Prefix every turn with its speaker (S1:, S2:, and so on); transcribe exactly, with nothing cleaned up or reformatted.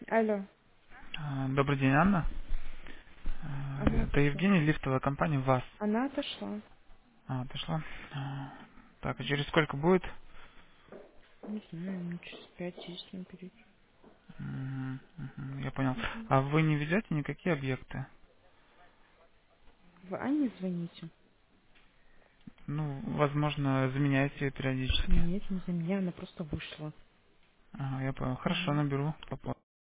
S1: Алло,
S2: А, Добрый день, Анна. А,
S1: она
S2: Это
S1: отошла.
S2: Евгений, лифтовая компания ВАЗ.
S1: Она отошла.
S2: А, отошла. А, Так, а через сколько будет?
S1: Не знаю, минут через пять-десять наперед.
S2: Мгм, мгм, Я понял.
S1: Мгм.
S2: А вы не ведете никакие объекты?
S1: Вы Анне звоните?
S2: Ну, возможно, заменяете ее периодически.
S1: Нет, не за меня, она просто вышла.
S2: Ага, я понял. Хорошо,
S1: Мгм.
S2: наберу попозже.